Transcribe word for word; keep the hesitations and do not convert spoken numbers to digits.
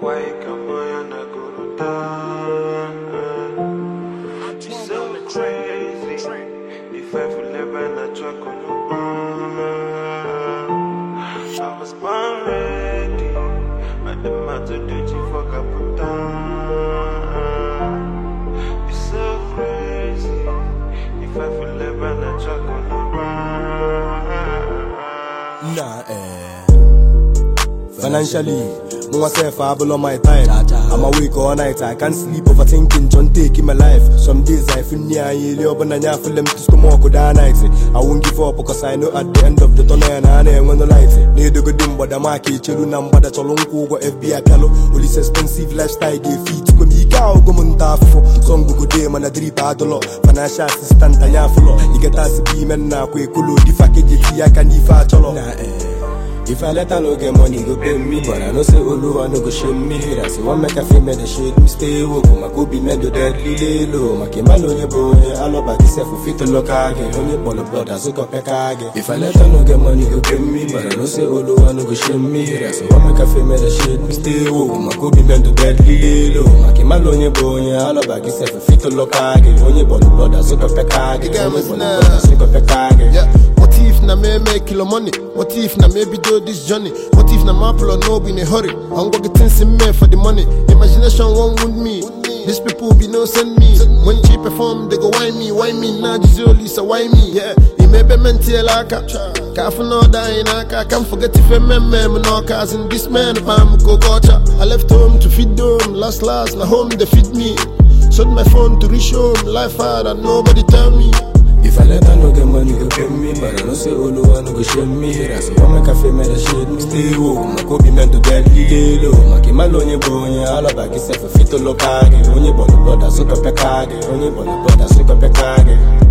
Why come on na go down? It's so crazy. If I feel never na truck on the I was born ready. But the matter did you fuck up and down? It's so crazy. If I feel never na truck on the Nah, eh. Financially, myself, I below my time. I'm awake all night, I can't sleep overthinking, John taking my life. Some days I feel near you, but I feel them to smoke good night. I won't give up because I know at the end of the tunnel and I ain't when the light. Need to go dim, but the market, children, and but that's a long go F B I fellow. All this expensive lifestyle, they feed to me, cow, go muntafo. Some go day, man, a drip out a lot. Financial assistant, I am full. You get us be men now, quick, cool, the fact I can if I tell If I let her no get money, go pay me. But I know say Olu, I no go shame me. I say one make a fame, me the shade me stay woke. My go be me do deadly lay low. My kima no ye boy, I love by this for fit to look again. Only ball of blood, I so go peck again. If I let her no get money, go pay me. But I know say Olu, I no go shame me. I say one make a fame, me the shade me stay woke. My go be me do deadly lay low. My kima no ye boy, I love by this for fit to look again. Only ball of blood, I so go peck again. Only ball of blood, I so go peck again. What if na me make kilo money? What if na maybe do this journey? What if na my plan no be in a hurry? I'm gonna get things in me for the money. Imagination won't wound me. These people be no send me. When she perform, they go why me, why me? Now this only so why me? Yeah, it may be mental like Careful no dying, I can't forget if a man, no cars in this man, I'm go gotcha. I left home to feed them, last last, na home they feed me. Sold my phone to reach home, life hard and nobody tell me. If I let her no get money, go pay me. But I know say Olu, I no go shame me. I say one make a fame, me the shade me stay woke. My go be meant to deadly lay low. My kima lonye bonye, all about yourself a fit to look again. Onye body blood, I suck up a cage. Onye body blood, I suck up a cage.